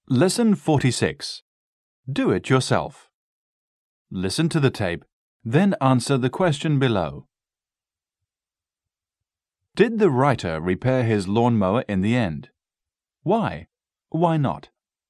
Lesson 46. Do it yourself. Listen to the tape, then answer the question below. Did the writer repair his lawnmower in the end? Why? Why not?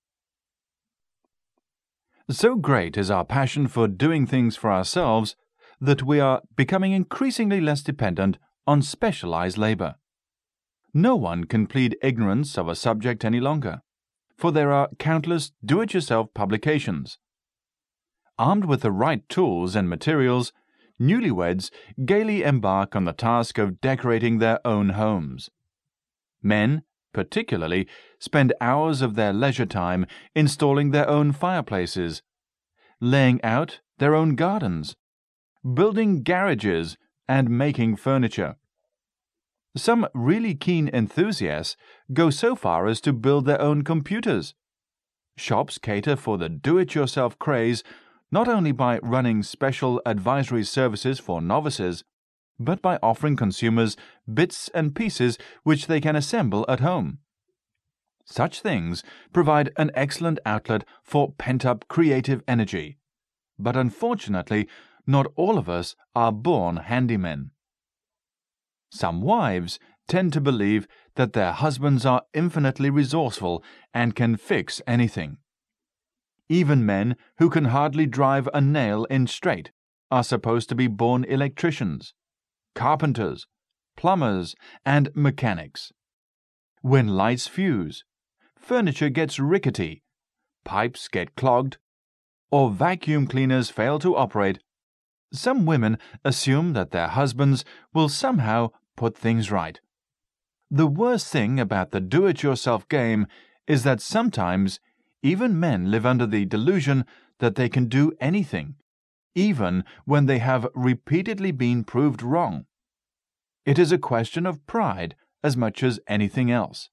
So great is our passion for doing things for ourselves that we are becoming increasingly less dependent on specialized labor. No one can plead ignorance of a subject any longer, for there are countless do-it-yourself publications. Armed with the right tools and materials, newlyweds gaily embark on the task of decorating their own homes. Men, particularly, spend hours of their leisure time installing their own fireplaces, laying out their own gardens, building garages, and making furniture. Some really keen enthusiasts go so far as to build their own computers. Shops cater for the do-it-yourself craze not only by running special advisory services for novices, but by offering consumers bits and pieces which they can assemble at home. Such things provide an excellent outlet for pent-up creative energy, but unfortunately, not all of us are born handymen. Some wives tend to believe that their husbands are infinitely resourceful and can fix anything. Even men who can hardly drive a nail in straight are supposed to be born electricians, carpenters, plumbers, and mechanics. When lights fuse, furniture gets rickety, pipes get clogged, or vacuum cleaners fail to operate, some women assume that their husbands will somehow put things right. The worst thing about the do-it-yourself game is that sometimes even men live under the delusion that they can do anything, even when they have repeatedly been proved wrong. It is a question of pride as much as anything else.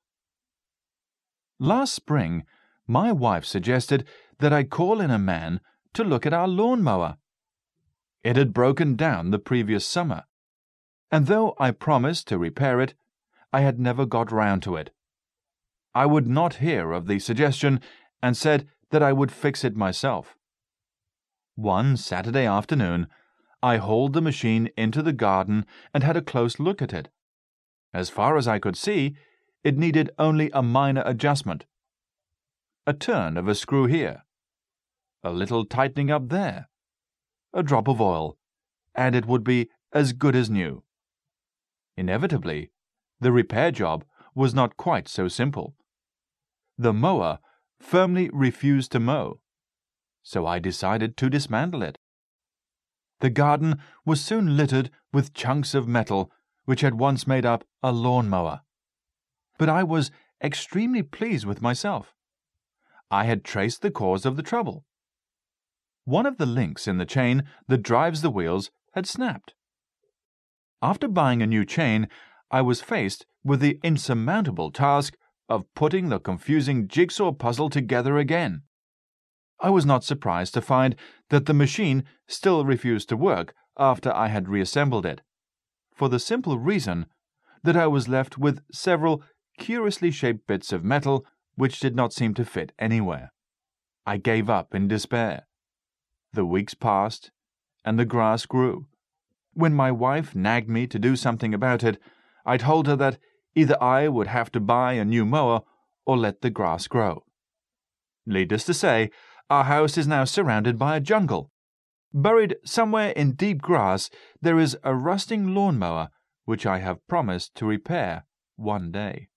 Last spring, my wife suggested that I call in a man to look at our lawnmower. It had broken down the previous summer, and though I promised to repair it, I had never got round to it. I would not hear of the suggestion and said that I would fix it myself. One Saturday afternoon, I hauled the machine into the garden and had a close look at it. As far as I could see, it needed only a minor adjustment. A turn of a screw here, a little tightening up there, a drop of oil, and it would be as good as new. Inevitably, the repair job was not quite so simple. The mower firmly refused to mow, so I decided to dismantle it. The garden was soon littered with chunks of metal which had once made up a lawnmower. But I was extremely pleased with myself. I had traced the cause of the trouble. One of the links in the chain that drives the wheels had snapped. After buying a new chain, I was faced with the insurmountable task of putting the confusing jigsaw puzzle together again. I was not surprised to find that the machine still refused to work after I had reassembled it, for the simple reason that I was left with several curiously shaped bits of metal which did not seem to fit anywhere. I gave up in despair. The weeks passed, and the grass grew. When my wife nagged me to do something about it, I told her that either I would have to buy a new mower or let the grass grow. Needless to say, our house is now surrounded by a jungle. Buried somewhere in deep grass, there is a rusting lawnmower which I have promised to repair one day.